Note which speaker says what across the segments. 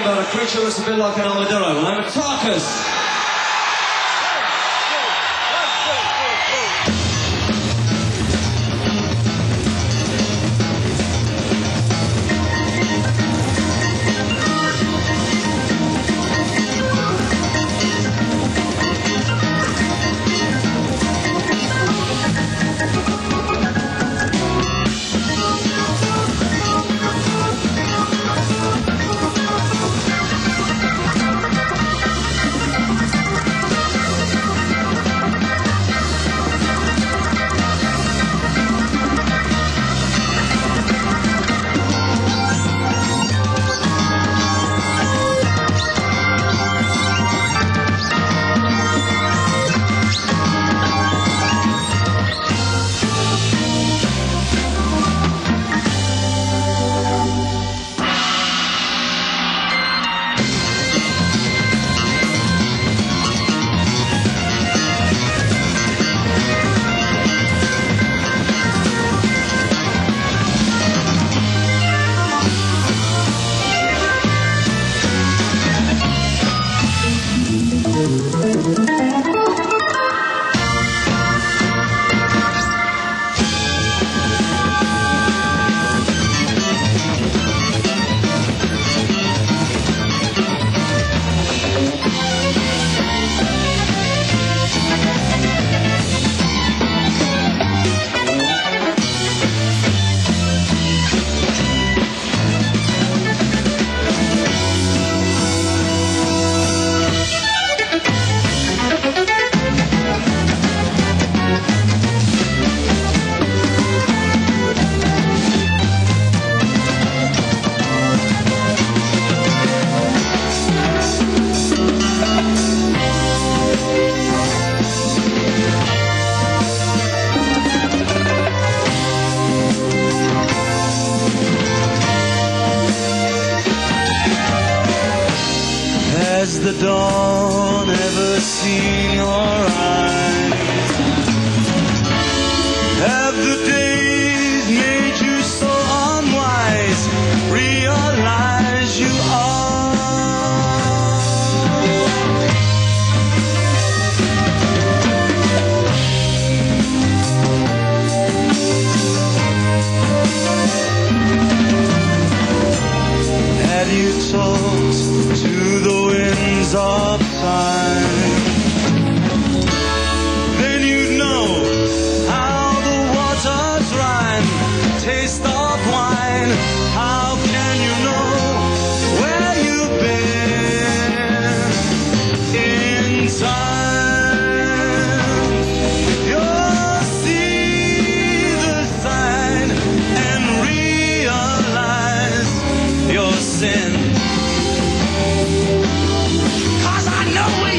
Speaker 1: about a creature that's a bit like an armadillo. I'm a Tarkus.
Speaker 2: Has the dawn ever seen your eyes? Have the days made you so unwise? Realize you Have you talked to the winds of time? Then you'd know how the waters rhyme. Taste of wine, how can you know where you've been in time? You'll see the sign and realize your sin. 'Cause I know it.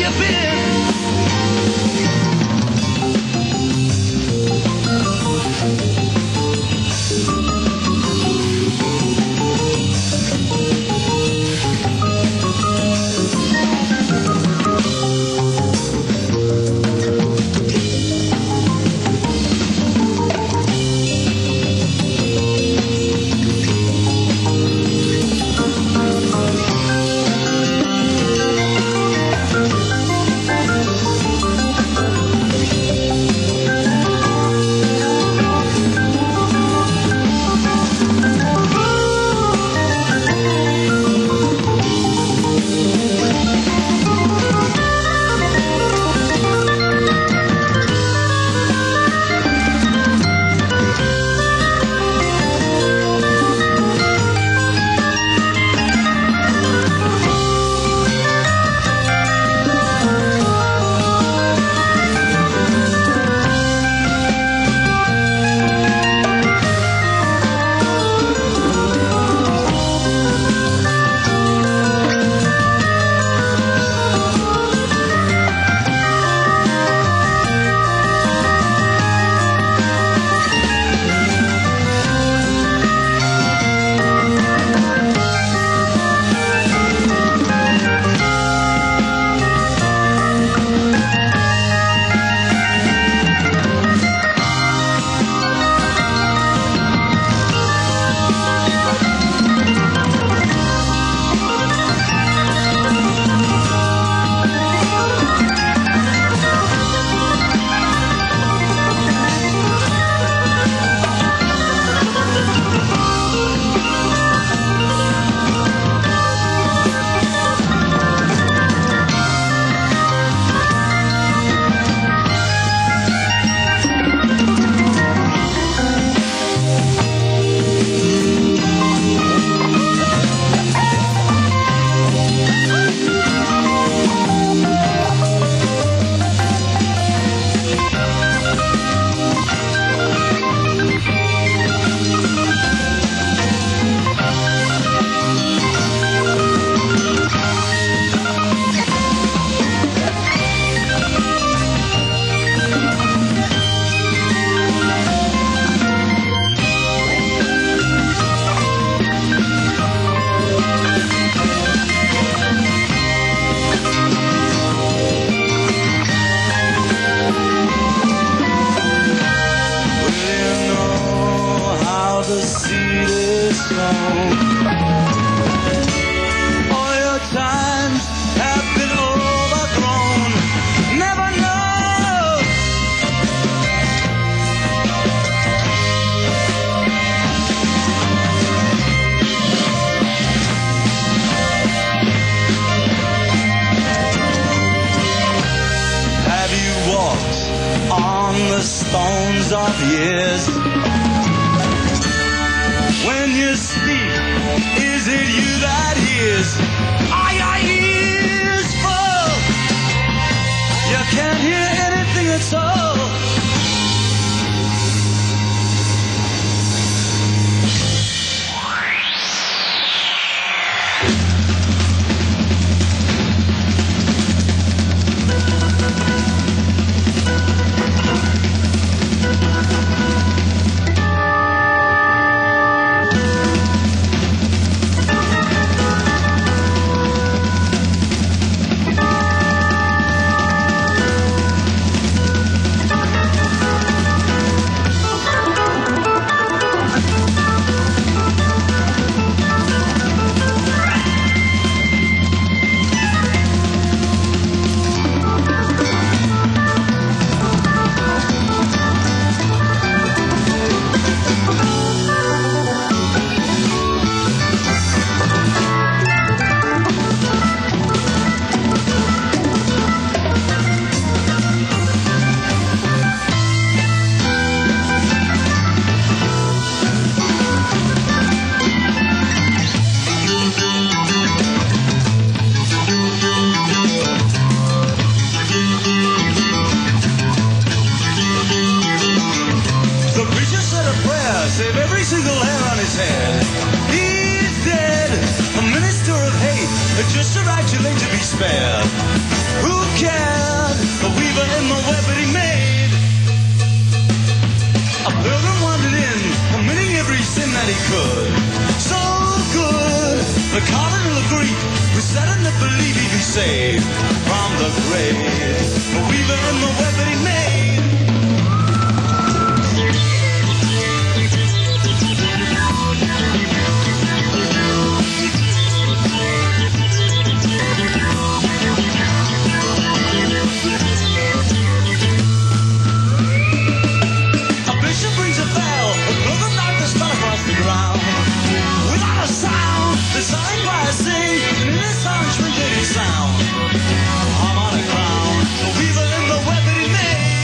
Speaker 2: millions of years. When you speak, is it you that hears? Are your ears full? You can't hear anything at all. Save every single hair on his head. He's dead, a minister of hate, just a right too late to be spared. Who cared? The weaver in the web that he made. A pilgrim wandered in, committing every sin that he could. So good, the cardinal of Greek, who said and that believed he'd be saved from the grave. The weaver in the web that he made. Sound, harmonic crown, the weaver in the web that he made.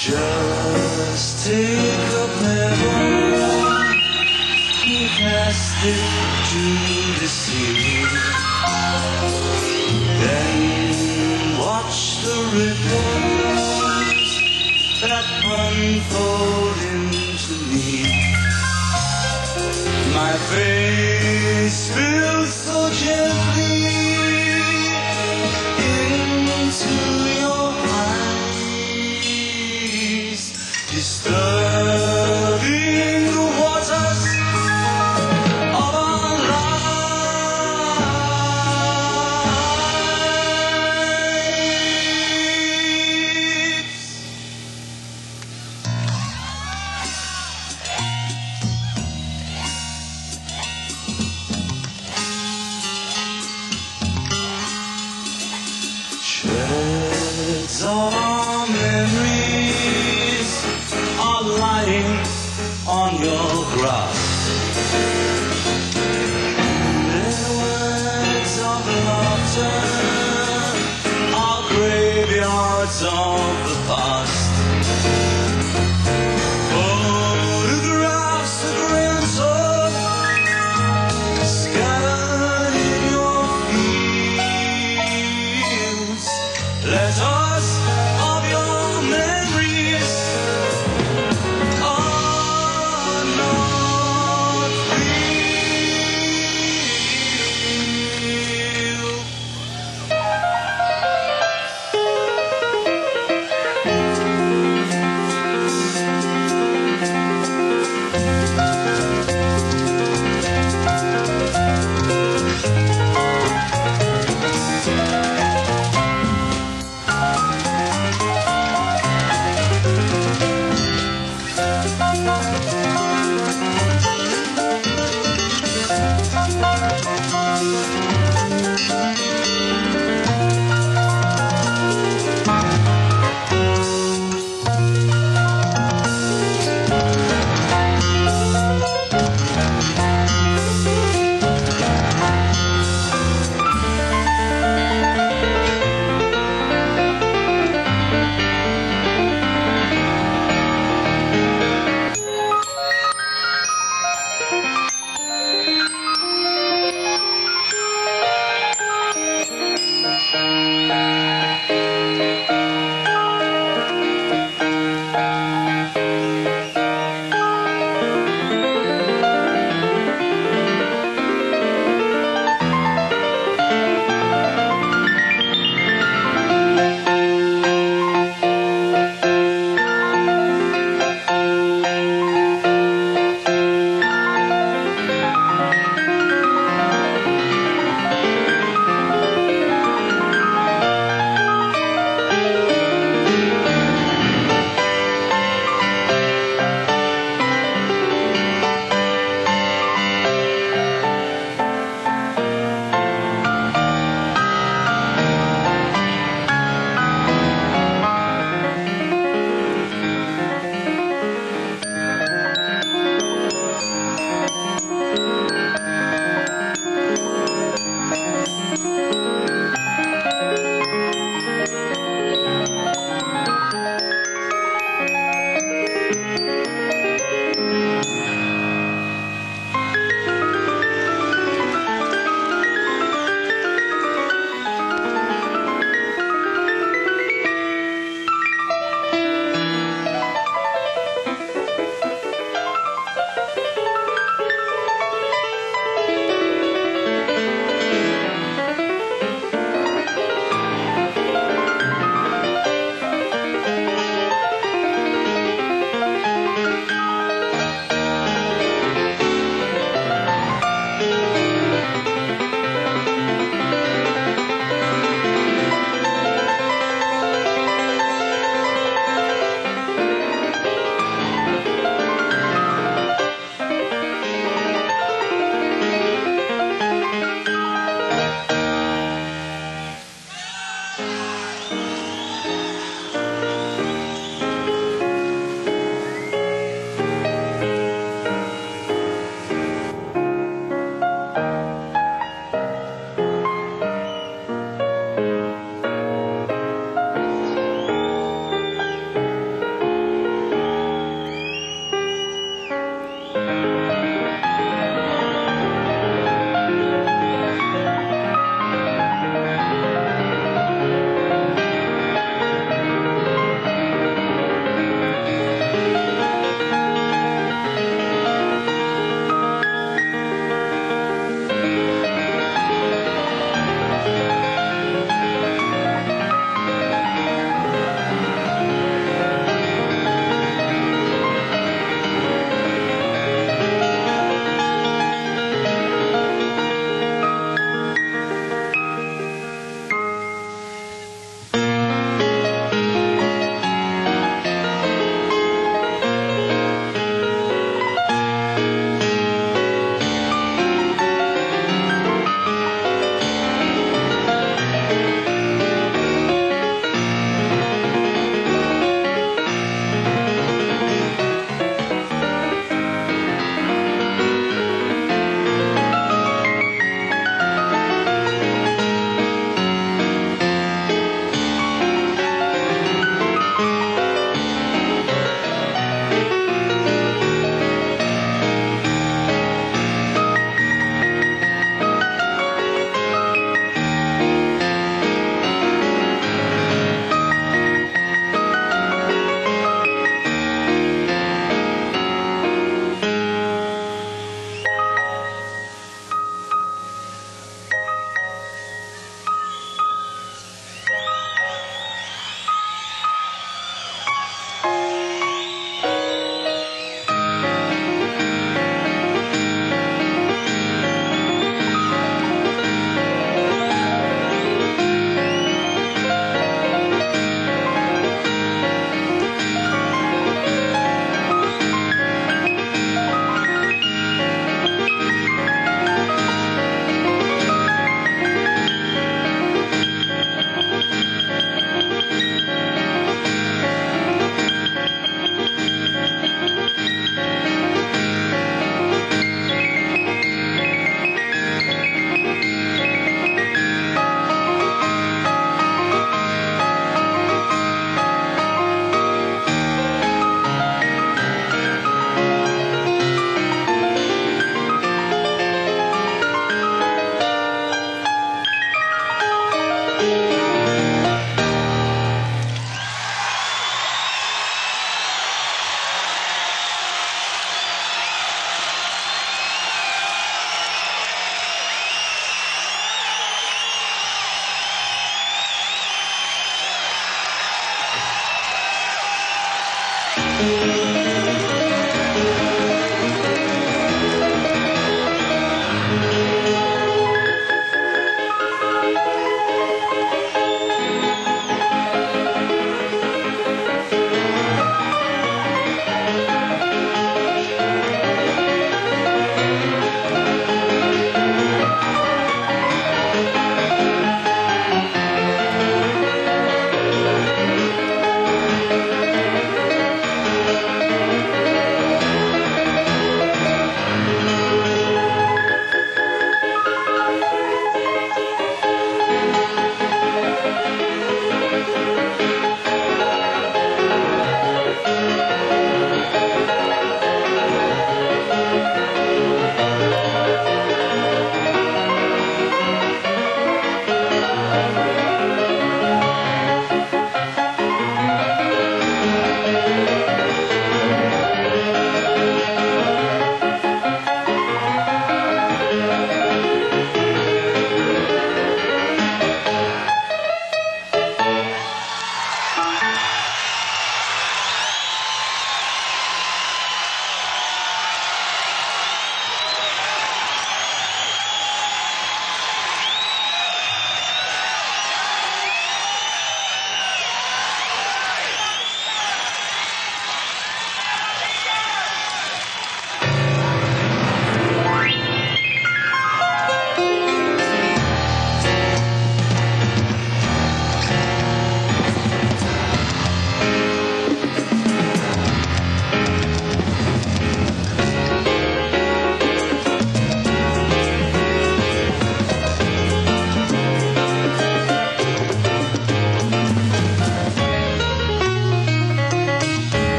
Speaker 2: Just take a pebble, cast it to the sea, then watch the ripples that unfold into me. My face spills so gently into your eyes, disturbing the waters of our lives. Shreds of our memories are lying on your grass. Their words of laughter are graveyards of the past. Photographs of ransom scattered in your fields. Letters of your memories are not real.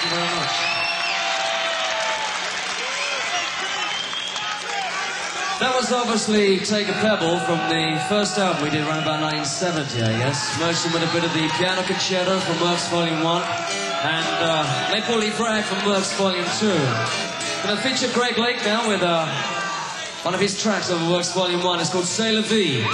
Speaker 1: you very much. That was obviously Take a Pebble from the first album we did around about 1970, I guess. Merged in with a bit of the piano concerto from Works Volume 1 and Maple Leaf Rag from Works Volume 2. Gonna feature Greg Lake now with one of his tracks over Works Volume 1. It's called C'est la vie.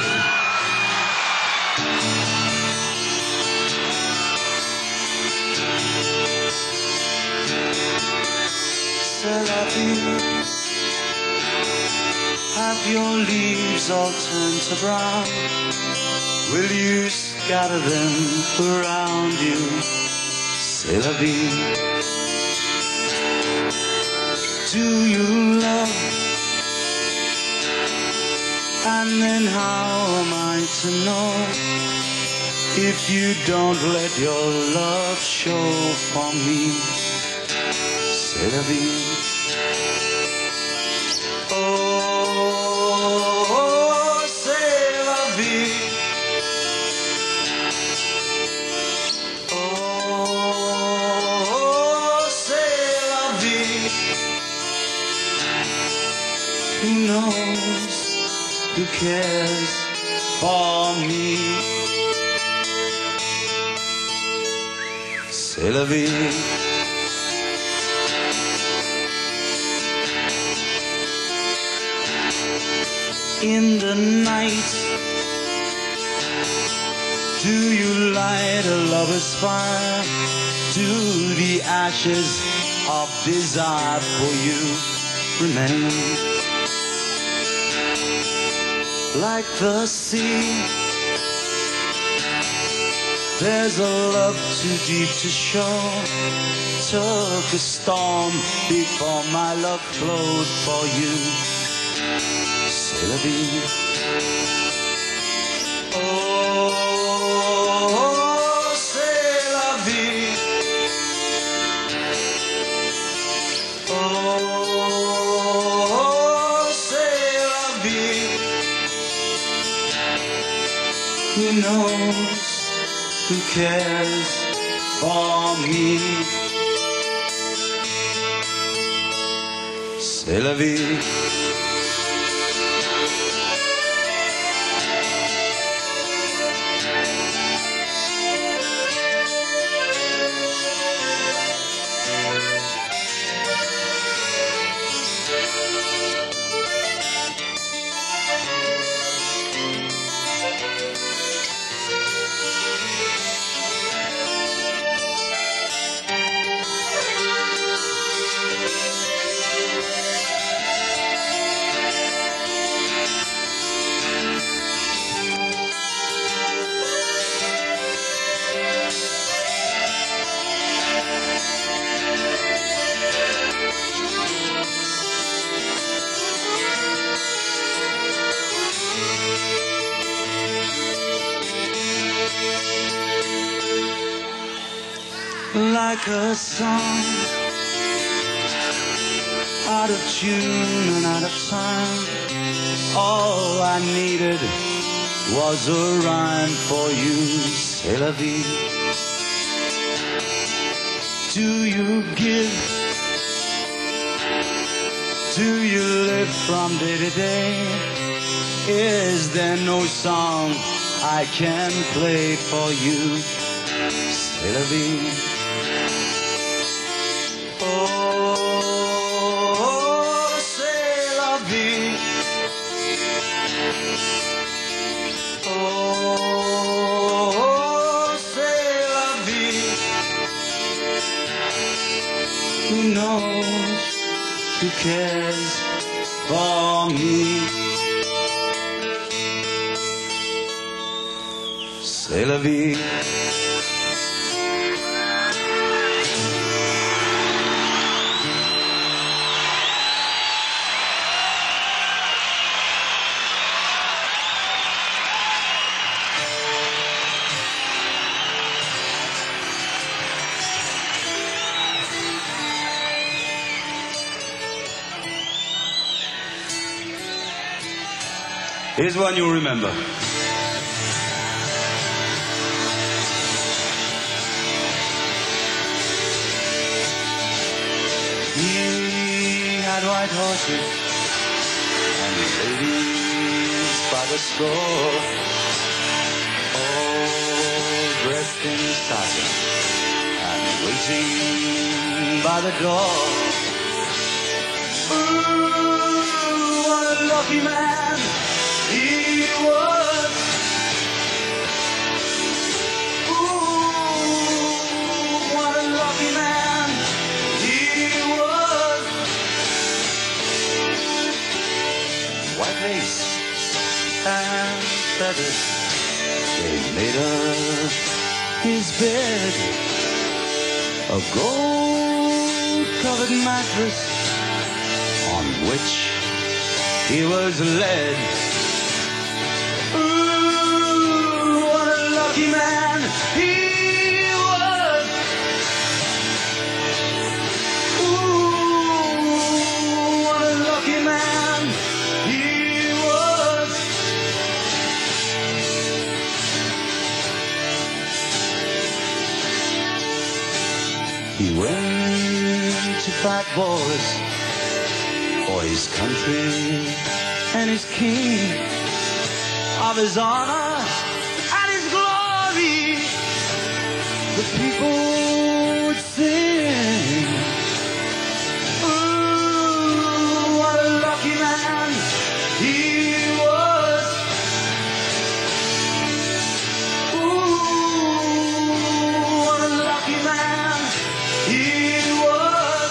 Speaker 2: C'est la vie. Have your leaves all turned to brown? Will you scatter them around you? C'est la vie. Do you love? And then how am I to know if you don't let your love show for me? C'est la vie. Oh, c'est la vie. Oh, c'est la vie. Who knows? Who cares for me? C'est la vie. In the night, do you light a lover's fire? Do the ashes of desire for you remain? Like the sea, there's a love too deep to show. Took a storm before my love flowed for you. C'est la vie. Oh, c'est la vie. Oh, c'est la vie. Who knows? Who cares for me? C'est la vie. Like a song, out of tune and out of time. All I needed was a rhyme for you. C'est la vie. Do you give? Do you live from day to day? Is there no song I can play for you? C'est la vie. Oh, c'est la vie. Oh, c'est la vie. Who knows? Who cares for me? C'est la vie. Here's one you'll remember. ride white horses and ladies by the score, all dressed in satin and waiting by the door. Ooh, what a lucky man he was. Ooh, what a lucky man he was. White lace and feathers, they made up his bed. A gold-covered mattress on which he was led. Ooh, what a lucky man he was. Ooh, what a lucky man he was. He went to fight wars for his country and his king, of his honor and his glory. The people would sing. Ooh, what a lucky man he was. Ooh, what a lucky man he was.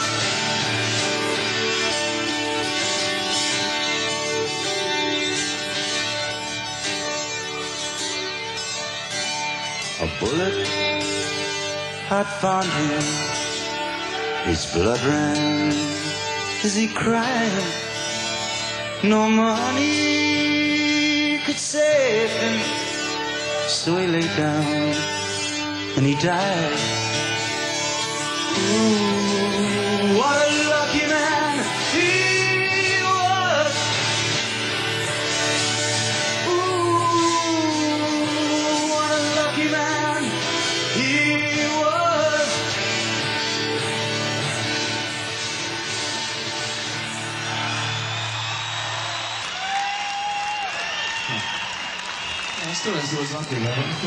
Speaker 2: A bullet had found him. His blood ran as he cried. No money could save him. So he lay down and he died. Ooh, what a lucky man he was. Ooh, what a lucky man he was.
Speaker 1: I still don't see what's lucky about it.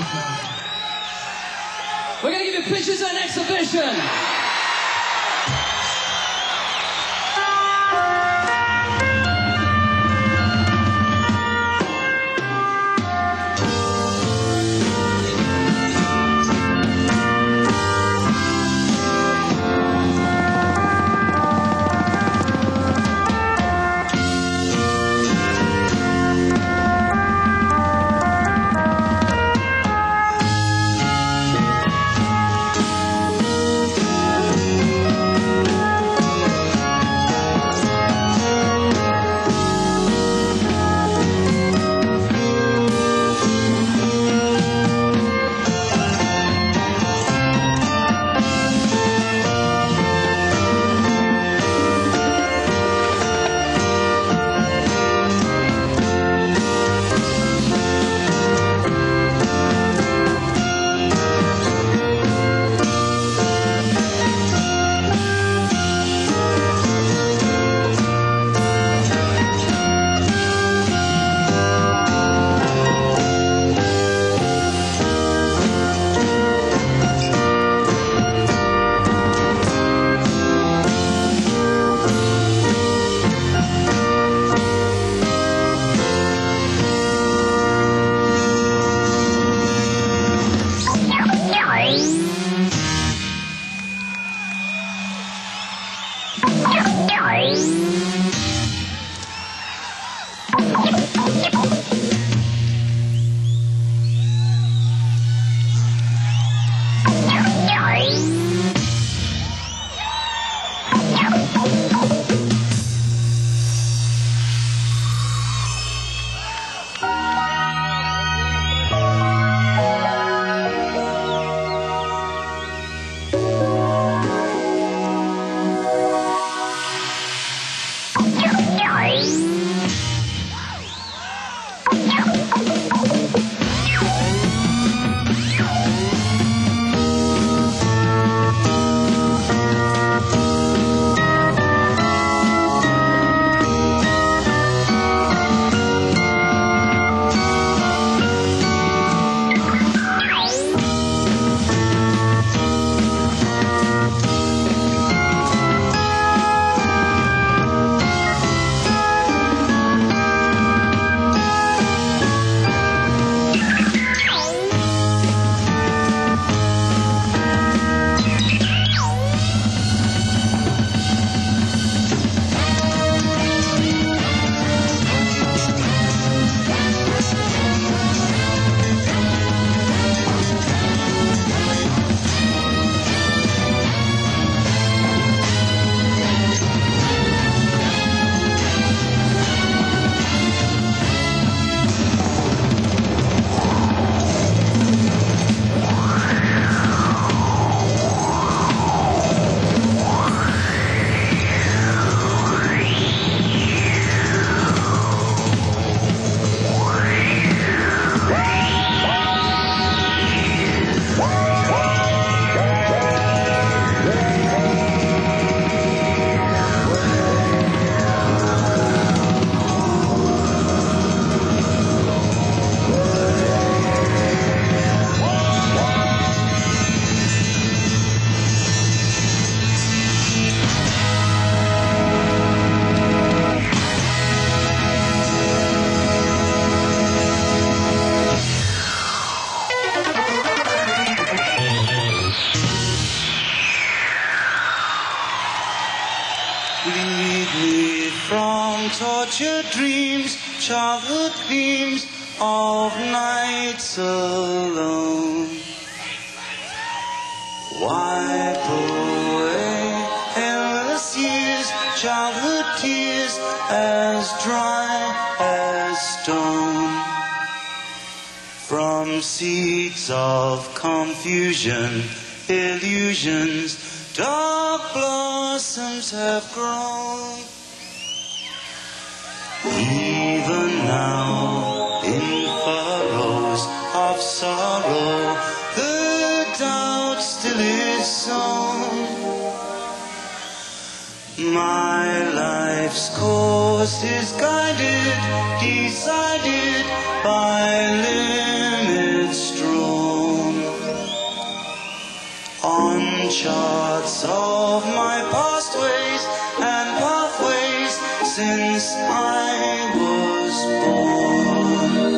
Speaker 1: We're going to give you pictures and exhibition.
Speaker 2: tortured dreams, childhood themes of nights alone. Wipe away endless years, childhood tears as dry as stone. From seeds of confusion, illusions, dark blossoms have grown. Even now, in furrows of sorrow, the doubt still is sown. My life's course is guided, decided by limits drawn on charts of my past ways and pathways since I was born.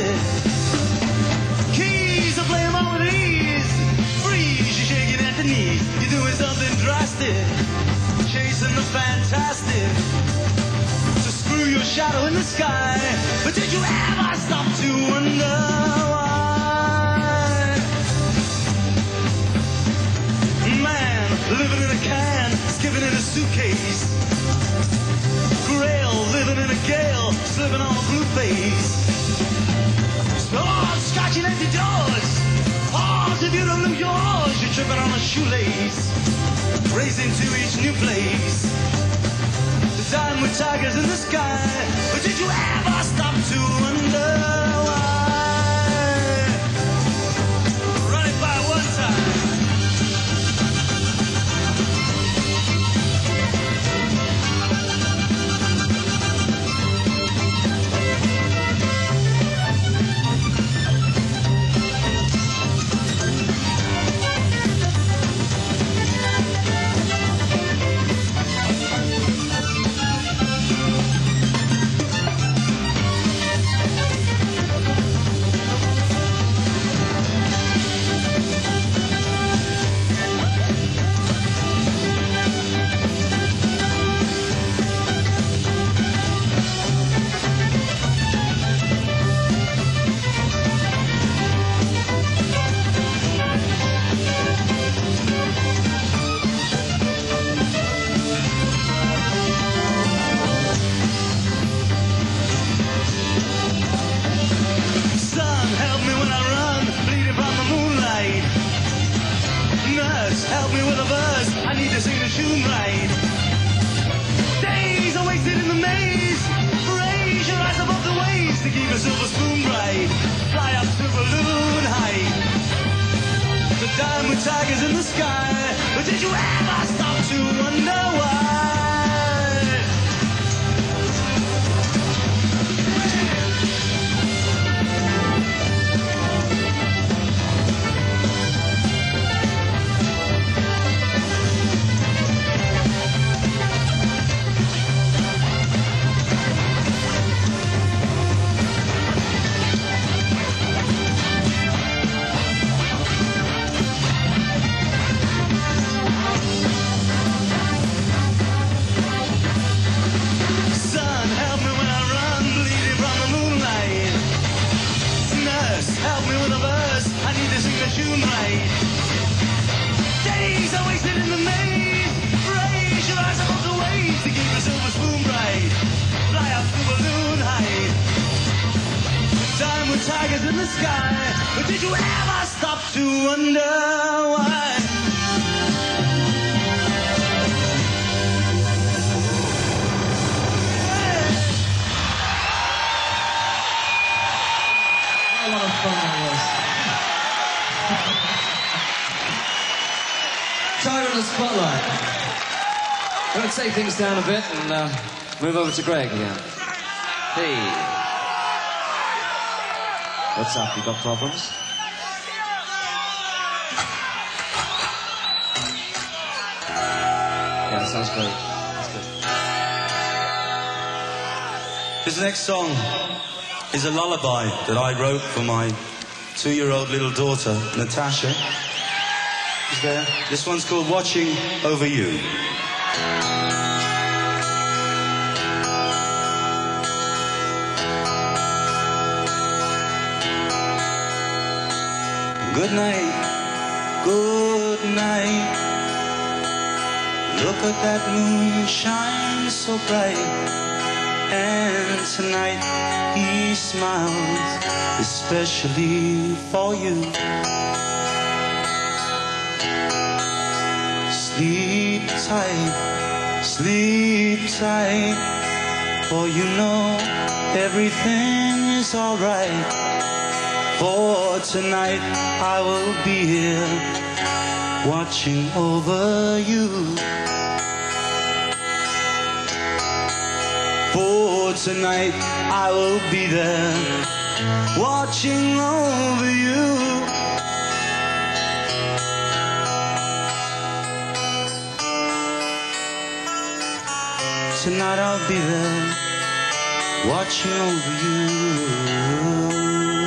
Speaker 2: plastic. Keys are playing all with ease. Freeze, you're shaking at the knees. You're doing something drastic, chasing the fantastic. So screw your shadow in the sky. But did you ever stop to wonder why? Man, living in a can, skipping in a suitcase. Grail, living in a gale, slipping on a blue face. Oh, scratching empty doors. Pause if you don't lose yours. You're tripping on a shoelace, racing to each new place. The time with tigers in the sky. But did you ever stop to wonder why? Run it by one time. Help me with a verse, I need to sing the tune right. Days are wasted in the maze. Raise your eyes above the waves to keep a silver spoon bright. Fly up to balloon height. To dine with tigers in the sky. But did you ever stop to wonder why? Help me with a verse, I need to sing the tune right. Days are wasted in the maze. Raise your eyes above the waves to keep a silver spoon bright. Fly up to balloon height. Time with tigers in the sky. But did you ever stop to wonder why?
Speaker 1: A lot of fun that was. Tiger in the spotlight. We're going to take things down a bit and move over to Greg again. Hey. What's up? You got problems? Yeah, that sounds great. That's good.
Speaker 2: This next song is a lullaby that I wrote for my 2-year-old little daughter, Natasha. She's there. This one's called Watching Over You. Good night, good night. Look at that moon shine so bright. And tonight he smiles especially for you. Sleep tight, for you know everything is alright. For tonight I will be here watching over you. For tonight I will be there watching over you. Tonight I'll be there watching over you.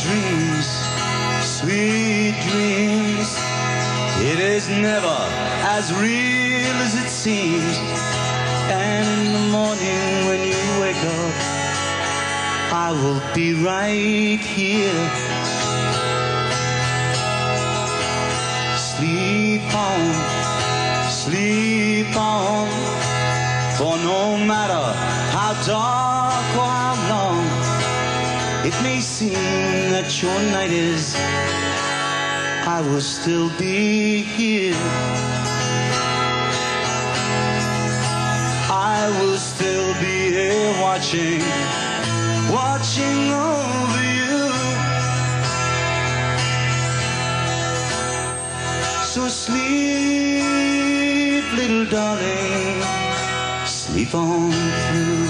Speaker 2: dreams, sweet dreams. It is never as real as it seems. And in the morning when you wake up, I will be right here. Sleep on, for no matter how dark or how long it may seem that your night is, I will still be here. I will still be here watching over you. So sleep, little darling, sleep on through.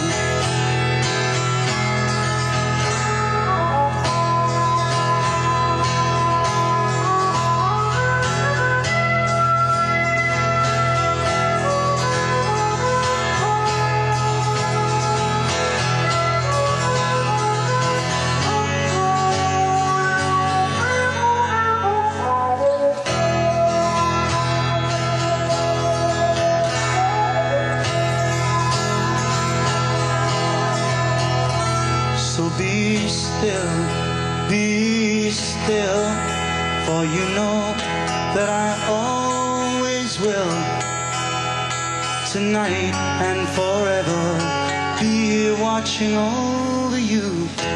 Speaker 2: Be still, for you know that I always will. Tonight and forever, be here watching over you.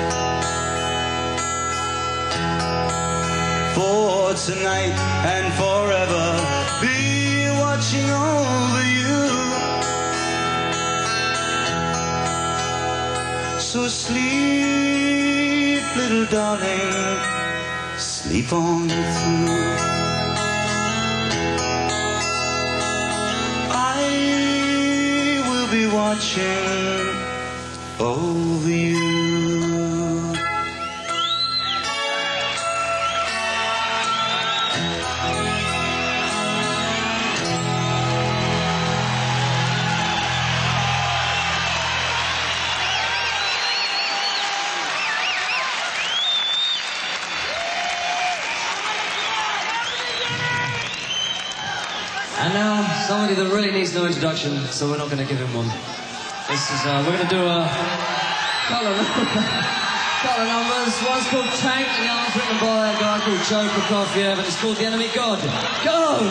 Speaker 2: For tonight and forever, be here watching over you. So sleep, little darling, sleep on through. I will be watching over you.
Speaker 1: And now, somebody that really needs no introduction, so we're not going to give him one. This is, we're going to do a couple of numbers. One's called Tank, and the other's written by a guy called Joe Prokofiev, and it's called The Enemy God. Go!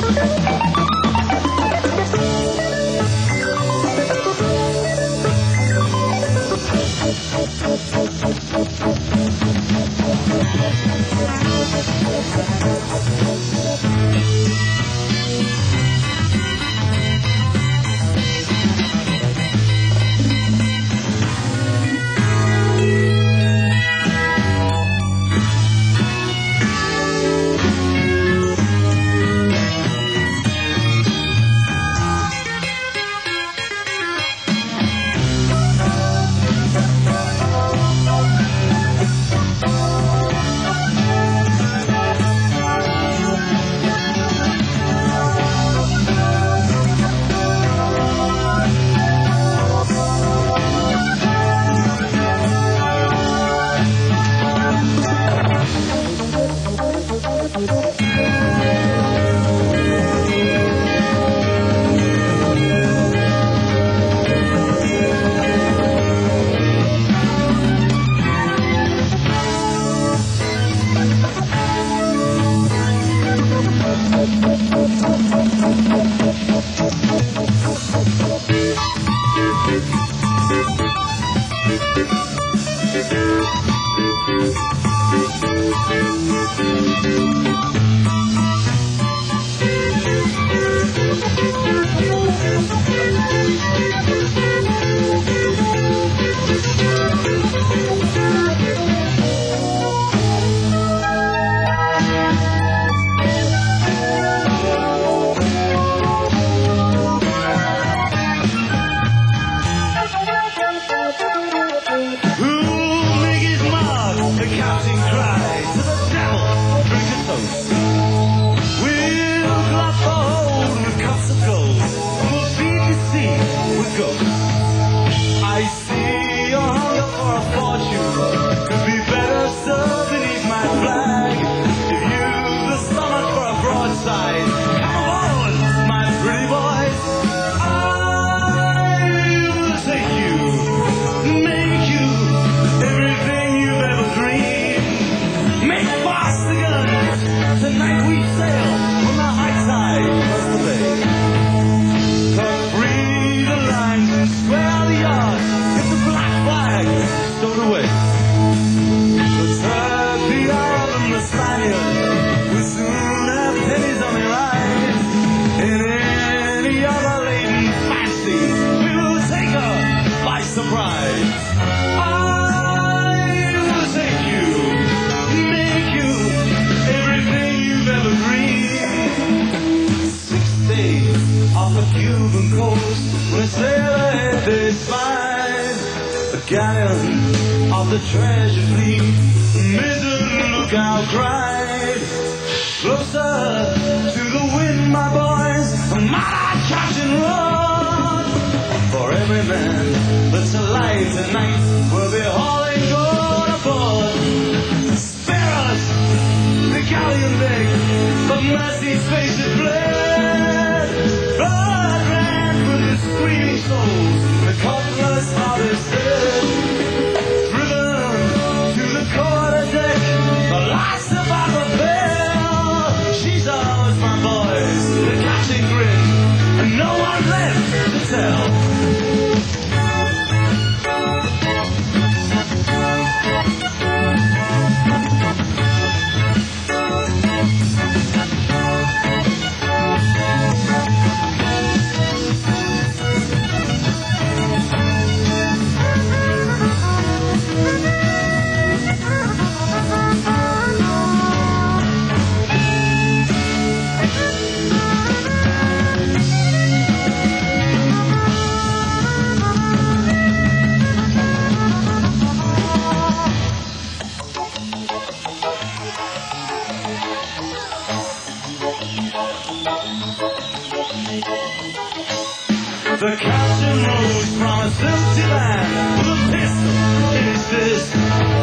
Speaker 2: The captain rose from a silty land with a pistol in his fist.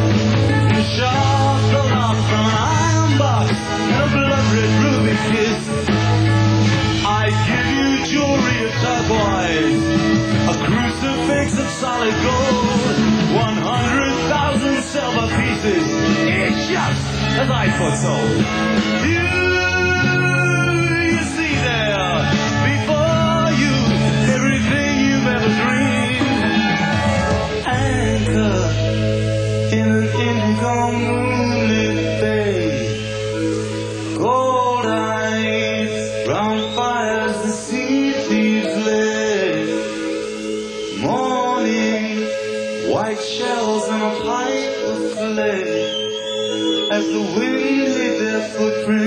Speaker 2: He shot the lock from an iron box and a blood-red ruby kiss. I give you jewelry of turquoise, a crucifix of solid gold, 100,000 silver pieces, each just as I foretold. You see nights, round fires the sea thieves lit. Morning, white shells and a pipe of flame as the wind hit their footprints.